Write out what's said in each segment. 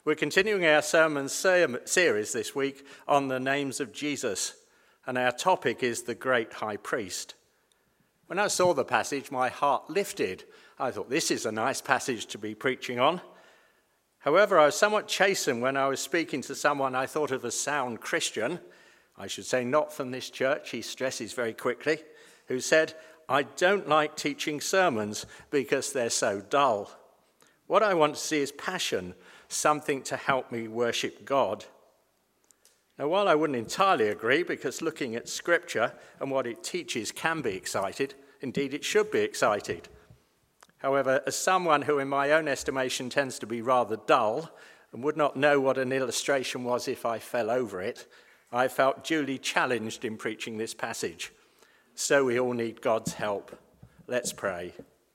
We're continuing our sermon series this week on the names of Jesus, and our topic is the great high priest. When I saw the passage, my heart lifted. I thought, this is a nice passage to be preaching on. However, I was somewhat chastened when I was speaking to someone I thought of as sound Christian, I should say not from this church, he stresses very quickly, who said, I don't like teaching sermons because they're so dull. What I want to see is passion, something to help me worship God. Now, while I wouldn't entirely agree, because looking at Scripture and what it teaches can be excited, indeed it should be excited. However, as someone who in my own estimation tends to be rather dull and would not know what an illustration was if I fell over it, I felt duly challenged in preaching this passage. So we all need God's help. Let's pray.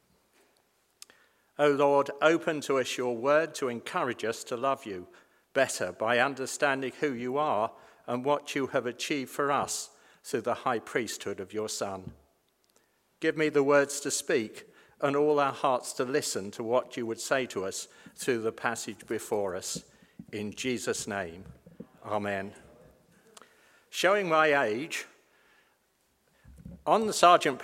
O Lord, open to us your word to encourage us to love you better by understanding who you are and what you have achieved for us through the high priesthood of your Son. Give me the words to speak and all our hearts to listen to what you would say to us through the passage before us. In Jesus' name, amen. Showing my age, on the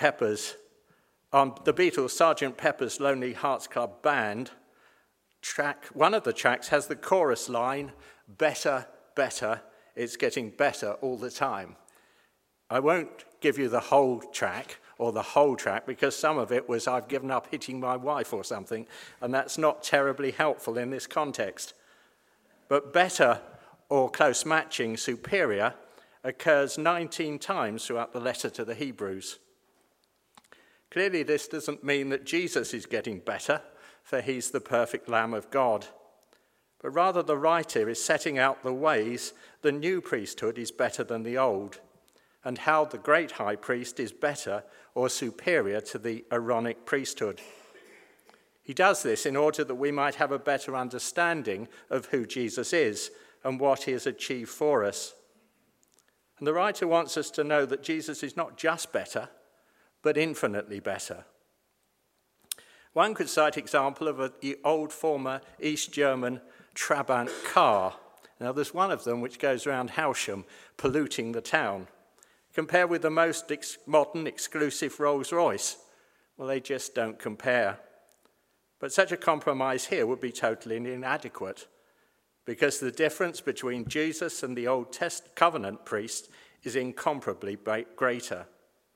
Beatles' Sgt. Pepper's Lonely Hearts Club Band track, one of the tracks has the chorus line, better, better, it's getting better all the time. I won't give you the whole track because some of it was I've given up hitting my wife or something, and that's not terribly helpful in this context. But better or close matching, superior, occurs 19 times throughout the letter to the Hebrews. Clearly, this doesn't mean that Jesus is getting better, for he's the perfect Lamb of God. But rather, the writer is setting out the ways the new priesthood is better than the old, and how the great high priest is better or superior to the Aaronic priesthood. He does this in order that we might have a better understanding of who Jesus is and what he has achieved for us. And the writer wants us to know that Jesus is not just better, but infinitely better. One could cite example of the old former East German Trabant car. Now there's one of them which goes around Hausham, polluting the town. Compare with the most modern exclusive Rolls-Royce. Well, they just don't compare. But such a compromise here would be totally inadequate, because the difference between Jesus and the Old Covenant priest is incomparably greater.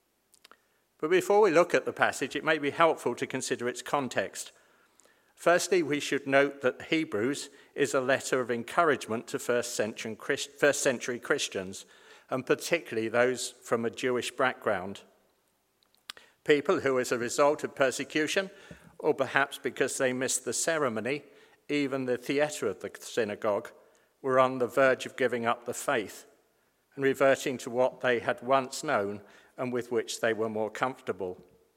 But before we look at the passage, it may be helpful to consider its context. Firstly, we should note that Hebrews is a letter of encouragement to first century Christians, and particularly those from a Jewish background. People who, as a result of persecution, or perhaps because they missed the ceremony, even the theatre of the synagogue, were on the verge of giving up the faith and reverting to what they had once known and with which they were more comfortable.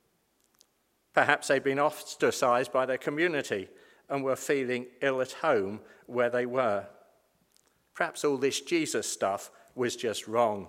Perhaps they'd been ostracized by their community and were feeling ill at home where they were. Perhaps all this Jesus stuff was just wrong.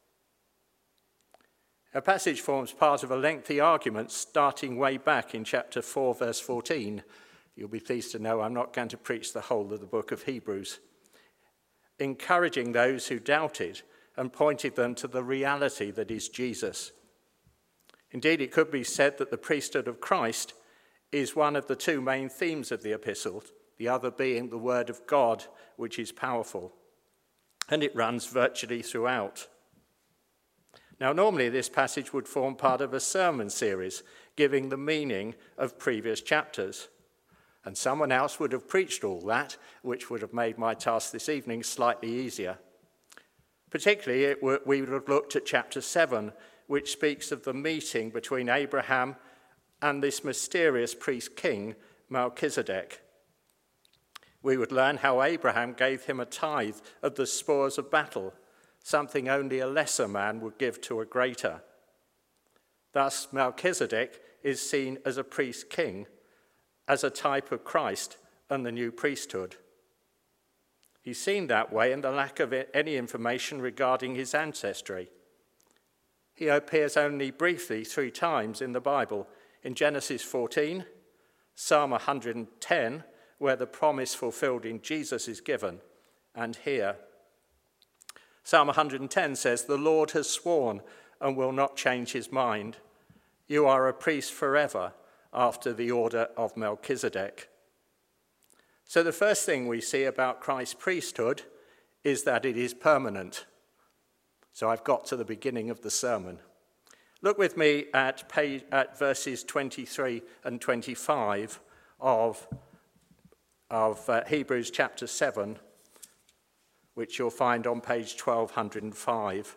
Our passage forms part of a lengthy argument starting way back in chapter 4, verse 14. You'll be pleased to know I'm not going to preach the whole of the book of Hebrews, encouraging those who doubted and pointed them to the reality that is Jesus. Indeed, it could be said that the priesthood of Christ is one of the two main themes of the epistle, the other being the word of God, which is powerful. And it runs virtually throughout. Now, normally this passage would form part of a sermon series, giving the meaning of previous chapters. And someone else would have preached all that, which would have made my task this evening slightly easier. Particularly, we would have looked at chapter 7, which speaks of the meeting between Abraham and this mysterious priest-king, Melchizedek. We would learn how Abraham gave him a tithe of the spoils of battle, something only a lesser man would give to a greater. Thus, Melchizedek is seen as a priest-king, as a type of Christ and the new priesthood. He's seen that way in the lack of any information regarding his ancestry. He appears only briefly 3 times in the Bible, in Genesis 14, Psalm 110, where the promise fulfilled in Jesus is given, and here. Psalm 110 says, "The Lord has sworn and will not change his mind. You are a priest forever after the order of Melchizedek." So the first thing we see about Christ's priesthood is that it is permanent. So I've got to the beginning of the sermon. Look with me at verses 23 and 25 of Hebrews chapter 7, which you'll find on page 1205.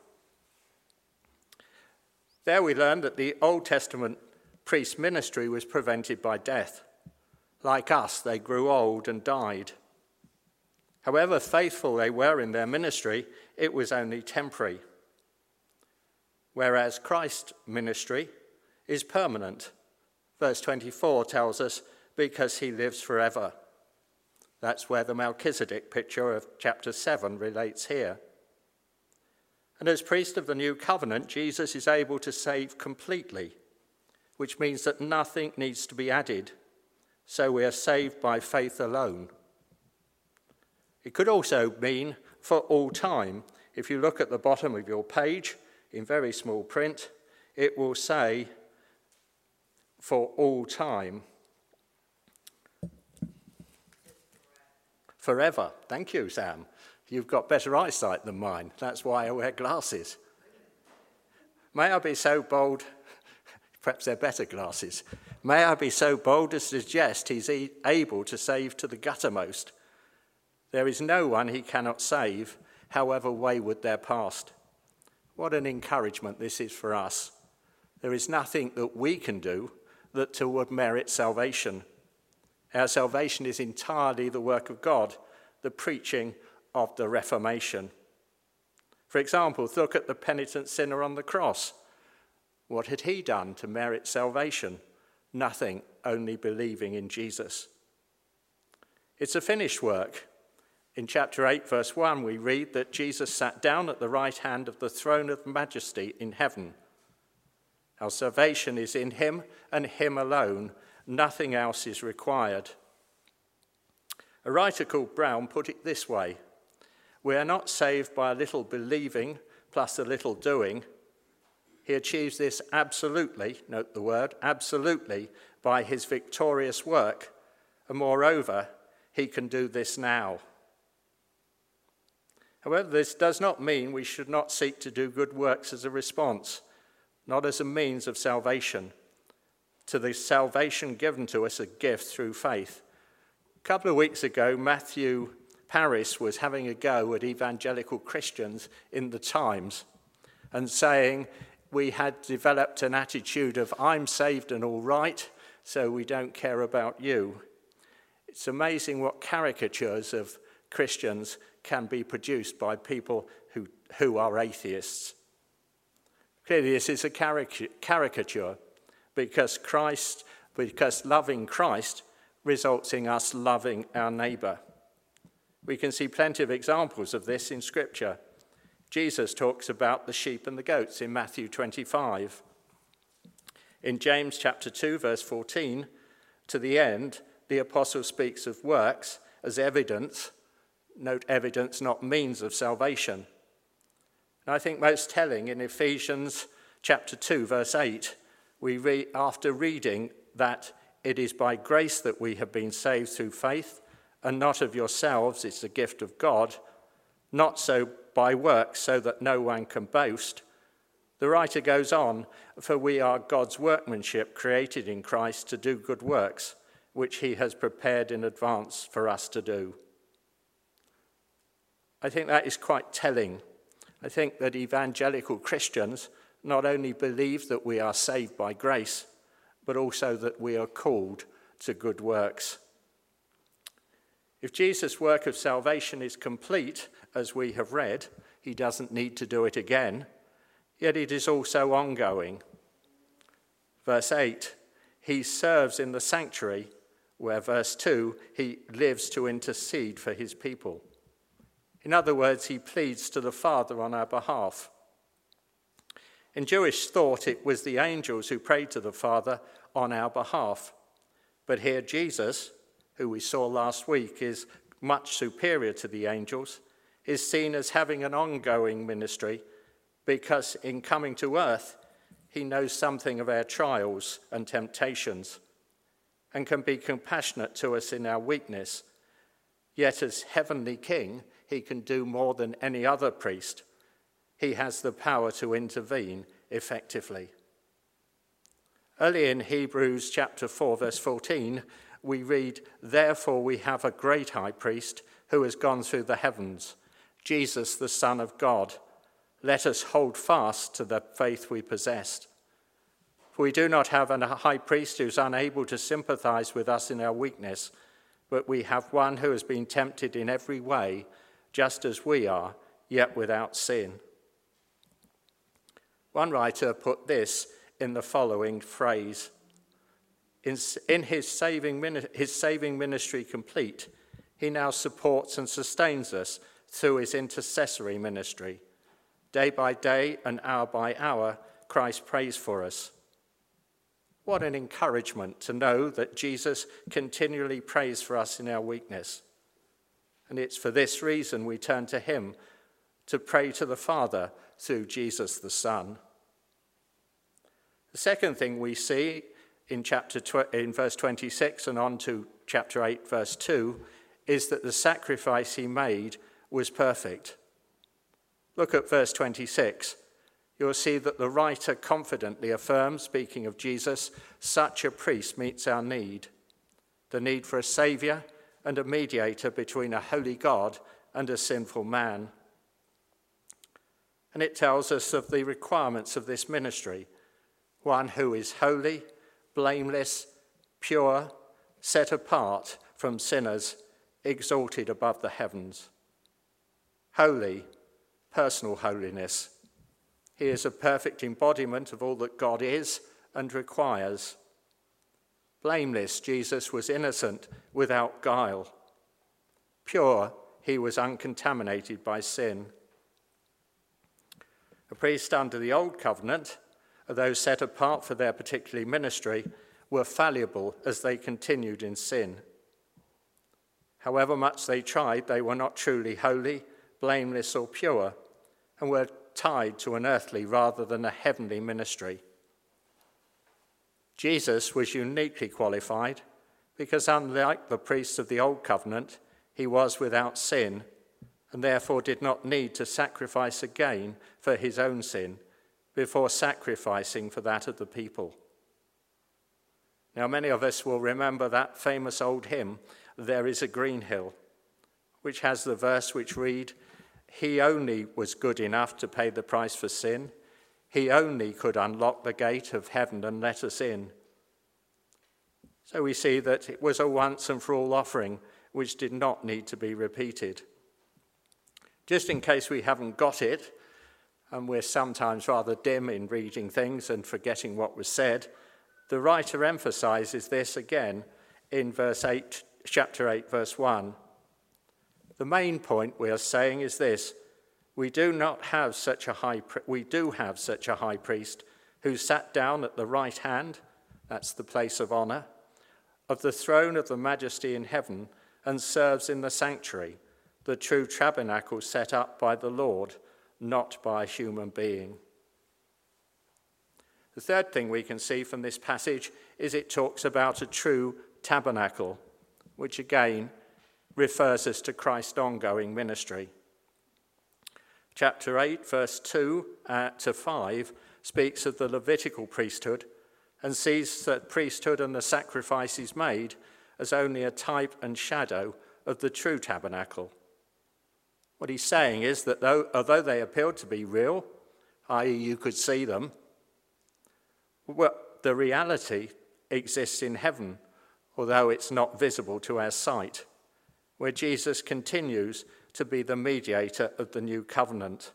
There we learn that the Old Testament priest ministry was prevented by death. Like us, they grew old and died. However faithful they were in their ministry, it was only temporary. Whereas Christ's ministry is permanent. Verse 24 tells us, because he lives forever. That's where the Melchizedek picture of chapter 7 relates here. And as priest of the new covenant, Jesus is able to save completely, which means that nothing needs to be added. So we are saved by faith alone. It could also mean for all time. If you look at the bottom of your page, in very small print, it will say, for all time. Forever. Thank you, Sam. You've got better eyesight than mine. That's why I wear glasses. May I be so bold, perhaps they're better glasses. May I be so bold as to suggest he's able to save to the guttermost. There is no one he cannot save, however wayward their past. What an encouragement this is for us. There is nothing that we can do that would merit salvation. Our salvation is entirely the work of God, the preaching of the Reformation. For example, look at the penitent sinner on the cross. What had he done to merit salvation? Nothing, only believing in Jesus. It's a finished work. In chapter 8, verse 1, we read that Jesus sat down at the right hand of the throne of majesty in heaven. Our salvation is in him and him alone. Nothing else is required. A writer called Brown put it this way: we are not saved by a little believing plus a little doing. He achieves this absolutely, note the word, absolutely, by his victorious work. And moreover, he can do this now. However, this does not mean we should not seek to do good works as a response, not as a means of salvation, to the salvation given to us a gift through faith. A couple of weeks ago, Matthew Paris was having a go at evangelical Christians in the Times and saying we had developed an attitude of I'm saved and all right, so we don't care about you. It's amazing what caricatures of Christians can be produced by people who are atheists. Clearly, this is a caricature because loving Christ results in us loving our neighbour. We can see plenty of examples of this in Scripture. Jesus talks about the sheep and the goats in Matthew 25. In James chapter 2, verse 14, to the end, the apostle speaks of works as evidence. Note evidence, not means of salvation. And I think most telling in Ephesians chapter 2, verse 8, we read, after reading that it is by grace that we have been saved through faith, and not of yourselves, it's a gift of God, not so by works, so that no one can boast. The writer goes on, for we are God's workmanship, created in Christ to do good works, which he has prepared in advance for us to do. I think that is quite telling. I think that evangelical Christians not only believe that we are saved by grace, but also that we are called to good works. If Jesus' work of salvation is complete, as we have read, he doesn't need to do it again, yet it is also ongoing. Verse 8, he serves in the sanctuary, where verse 2, he lives to intercede for his people. In other words, he pleads to the Father on our behalf. In Jewish thought, it was the angels who prayed to the Father on our behalf. But here Jesus, who we saw last week is much superior to the angels, is seen as having an ongoing ministry because in coming to earth, he knows something of our trials and temptations and can be compassionate to us in our weakness. Yet as heavenly king, he can do more than any other priest. He has the power to intervene effectively. Early in Hebrews chapter 4, verse 14, we read, "Therefore we have a great high priest who has gone through the heavens, Jesus, the Son of God. Let us hold fast to the faith we possessed. For we do not have a high priest who is unable to sympathize with us in our weakness, but we have one who has been tempted in every way, just as we are, yet without sin." One writer put this in the following phrase: in his saving ministry complete, he now supports and sustains us through his intercessory ministry. Day by day and hour by hour, Christ prays for us. What an encouragement to know that Jesus continually prays for us in our weakness. And it's for this reason we turn to him to pray to the Father through Jesus the Son. The second thing we see in verse 26 and on to chapter 8, verse 2, is that the sacrifice he made was perfect. Look at verse 26. You'll see that the writer confidently affirms, speaking of Jesus, such a priest meets our need, the need for a saviour and a mediator between a holy God and a sinful man. And it tells us of the requirements of this ministry: one who is holy, blameless, pure, set apart from sinners, exalted above the heavens. Holy, personal holiness. He is a perfect embodiment of all that God is and requires. Blameless, Jesus was innocent, without guile. Pure, he was uncontaminated by sin. A priest under the Old Covenant, those set apart for their particular ministry, were fallible as they continued in sin. However much they tried, they were not truly holy, blameless, or pure, and were tied to an earthly rather than a heavenly ministry. Jesus was uniquely qualified because, unlike the priests of the Old Covenant, he was without sin and therefore did not need to sacrifice again for his own sin before sacrificing for that of the people. Now, many of us will remember that famous old hymn, "There is a Green Hill," which has the verse which read, "He only was good enough to pay the price for sin. He only could unlock the gate of heaven and let us in." So we see that it was a once and for all offering which did not need to be repeated. Just in case we haven't got it, and we're sometimes rather dim in reading things and forgetting what was said, the writer emphasizes this again in chapter 8, verse 1. The main point we are saying is this: we do have such a high priest who sat down at the right hand, that's the place of honor, of the throne of the majesty in heaven, and serves in the sanctuary, the true tabernacle set up by the Lord, not by a human being. The third thing we can see from this passage is it talks about a true tabernacle, which again refers us to Christ's ongoing ministry. Chapter 8, verse 2 to 5 speaks of the Levitical priesthood and sees that priesthood and the sacrifices made as only a type and shadow of the true tabernacle. What he's saying is that although they appeared to be real, i.e. you could see them, the reality exists in heaven, although it's not visible to our sight, where Jesus continues to be the mediator of the new covenant.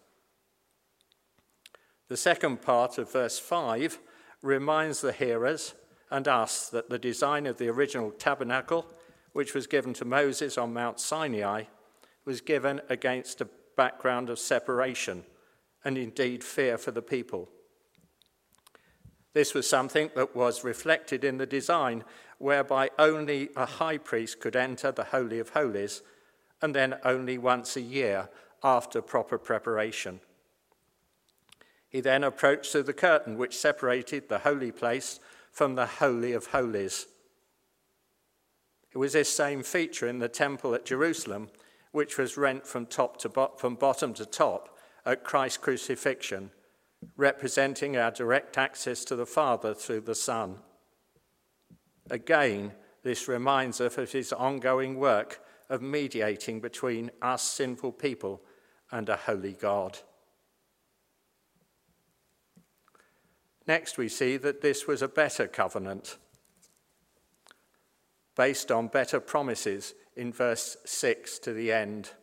The second part of verse 5 reminds the hearers and us that the design of the original tabernacle, which was given to Moses on Mount Sinai, was given against a background of separation and indeed fear for the people. This was something that was reflected in the design, whereby only a high priest could enter the Holy of Holies, and then only once a year after proper preparation. He then approached through the curtain which separated the holy place from the Holy of Holies. It was this same feature in the temple at Jerusalem, which was rent from bottom to top at Christ's crucifixion, representing our direct access to the Father through the Son. Again, this reminds us of his ongoing work of mediating between us sinful people and a holy God. Next, we see that this was a better covenant, based on better promises in verse 6 to the end.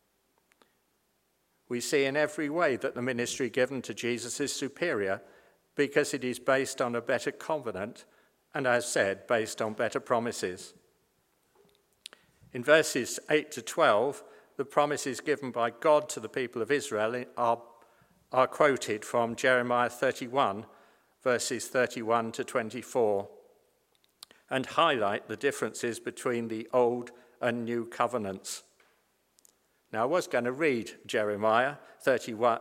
We see in every way that the ministry given to Jesus is superior because it is based on a better covenant and, as said, based on better promises. In verses 8 to 12, the promises given by God to the people of Israel are quoted from Jeremiah 31, verses 31 to 24, and highlight the differences between the old and new covenants. Now, I was going to read Jeremiah 31,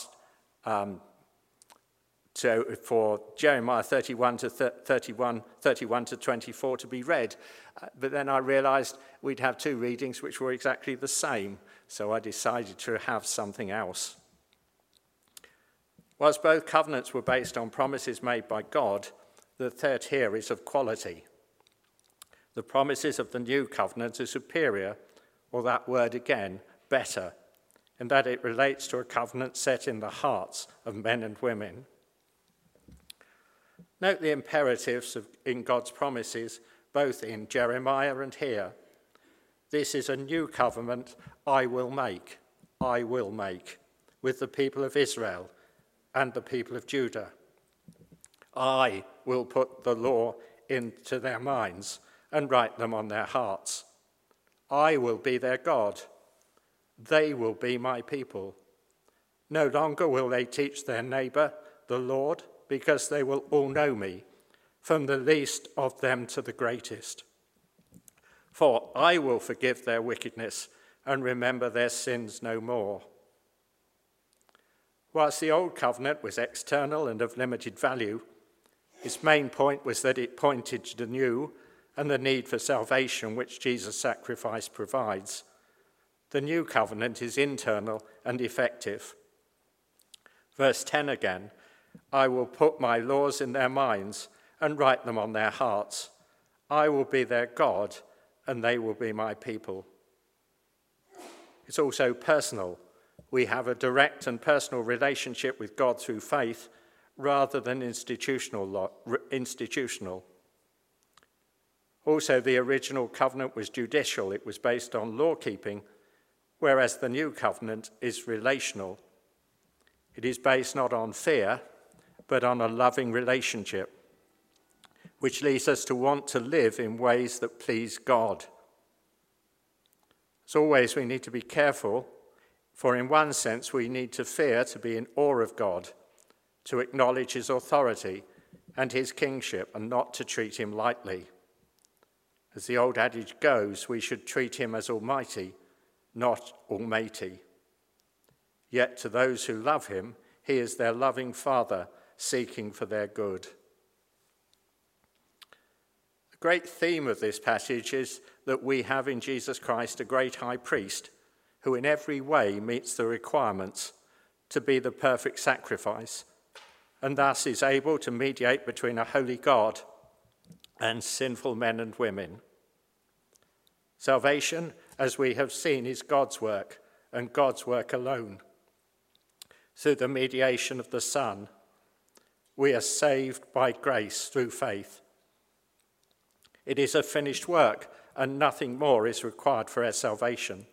for Jeremiah 31 to 31 to 24 to be read, but then I realized we'd have two readings which were exactly the same, so I decided to have something else. Whilst both covenants were based on promises made by God, the third here is of quality. The promises of the new covenant are superior, or that word again, better, in that it relates to a covenant set in the hearts of men and women. Note the imperatives in God's promises, both in Jeremiah and here. This is a new covenant I will make, with the people of Israel and the people of Judah. I will put the law into their minds and write them on their hearts. I will be their God. They will be my people. No longer will they teach their neighbor the Lord, because they will all know me, from the least of them to the greatest. For I will forgive their wickedness and remember their sins no more. Whilst the old covenant was external and of limited value, its main point was that it pointed to the new and the need for salvation which Jesus' sacrifice provides. The new covenant is internal and effective. Verse 10 again, I will put my laws in their minds and write them on their hearts. I will be their God, and they will be my people. It's also personal. We have a direct and personal relationship with God through faith rather than institutional. Also, the original covenant was judicial. It was based on law-keeping, whereas the new covenant is relational. It is based not on fear, but on a loving relationship, which leads us to want to live in ways that please God. As always, we need to be careful, for in one sense we need to fear to be in awe of God, to acknowledge his authority and his kingship, and not to treat him lightly. As the old adage goes, we should treat him as almighty, not almighty. Yet to those who love him, he is their loving Father, seeking for their good. The great theme of this passage is that we have in Jesus Christ a great high priest who in every way meets the requirements to be the perfect sacrifice, and thus is able to mediate between a holy God and sinful men and women. Salvation, as we have seen, is God's work, and God's work alone. Through the mediation of the Son, we are saved by grace through faith. It is a finished work, and nothing more is required for our salvation.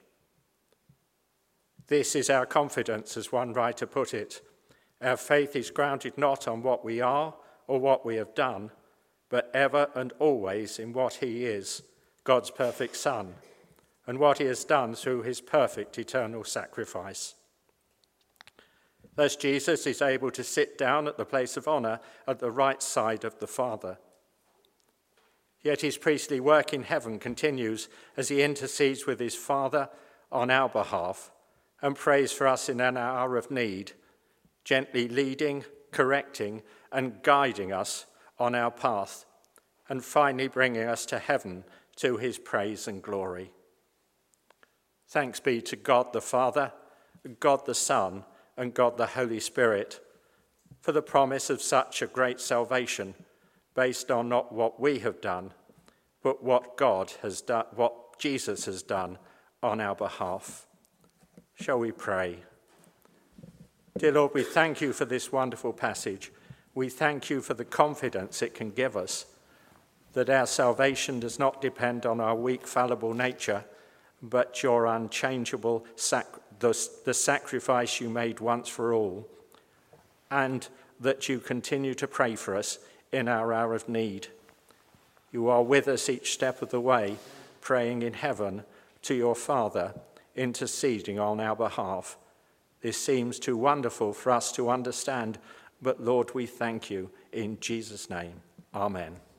This is our confidence, as one writer put it. Our faith is grounded not on what we are or what we have done, but ever and always in what he is, God's perfect Son, and what he has done through his perfect eternal sacrifice. Thus Jesus is able to sit down at the place of honor at the right side of the Father. Yet his priestly work in heaven continues as he intercedes with his Father on our behalf and prays for us in an hour of need, gently leading, correcting, and guiding us on our path, and finally bringing us to heaven to his praise and glory. Thanks be to God the Father, God the Son, and God the Holy Spirit for the promise of such a great salvation based on not what we have done, but what God has done, what Jesus has done on our behalf. Shall we pray? Dear Lord, we thank you for this wonderful passage. We thank you for the confidence it can give us that our salvation does not depend on our weak, fallible nature, but your unchangeable the sacrifice you made once for all, and that you continue to pray for us in our hour of need. You are with us each step of the way, praying in heaven to your Father, interceding on our behalf. This seems too wonderful for us to understand, but Lord, we thank you in Jesus' name. Amen.